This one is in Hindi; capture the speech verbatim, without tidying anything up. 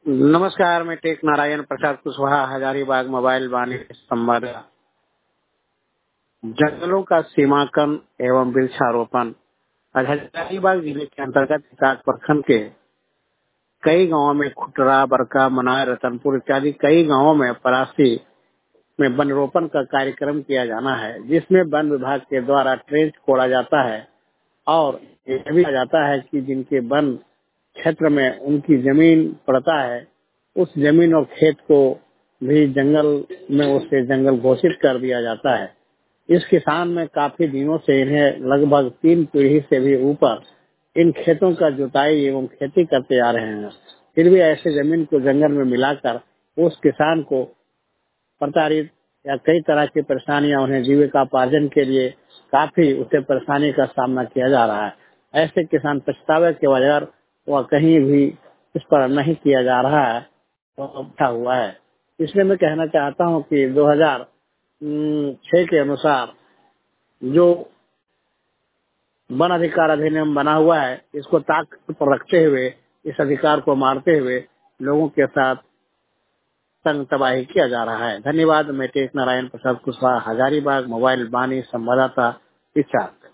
नमस्कार, मैं टेक नारायण प्रसाद कुशवाहा हजारीबाग मोबाइल वाणी संवाद। जंगलों का सीमांकन एवं वृक्षारोपण। आज हजारीबाग जिले के अंतर्गत हिसार प्रखंड के कई गांवों में खुटरा, बरका, मनार, रतनपुर इत्यादि कई गांवों में परासी में वन रोपण का कार्यक्रम किया जाना है, जिसमें वन विभाग के द्वारा ट्रेंच खोड़ा जाता है और यह भी कहा जाता है कि जिनके वन क्षेत्र में उनकी जमीन पड़ता है, उस जमीन और खेत को भी जंगल में उसे जंगल घोषित कर दिया जाता है। इस किसान में काफी दिनों से इन्हें लगभग तीन पीढ़ी से भी ऊपर इन खेतों का जुताई एवं खेती करते आ रहे हैं। फिर भी ऐसे जमीन को जंगल में मिलाकर उस किसान को प्रताड़ित या कई तरह की परेशानियां उन्हें जीविकापार्जन के लिए काफी उसे परेशानी का सामना किया जा रहा है। ऐसे किसान पछतावे के बगैर वह कहीं भी इस पर नहीं किया जा रहा है, तो उठा हुआ है। इसलिए मैं कहना चाहता हूं कि दो हज़ार छह के अनुसार जो वन अधिकार अधिनियम बना हुआ है, इसको ताक पर रखते हुए, इस अधिकार को मारते हुए लोगों के साथ संग तबाही किया जा रहा है। धन्यवाद। मैं टेक नारायण प्रसाद कुशवाहा हजारीबाग मोबाइल वाणी संवाददाता इच्छा।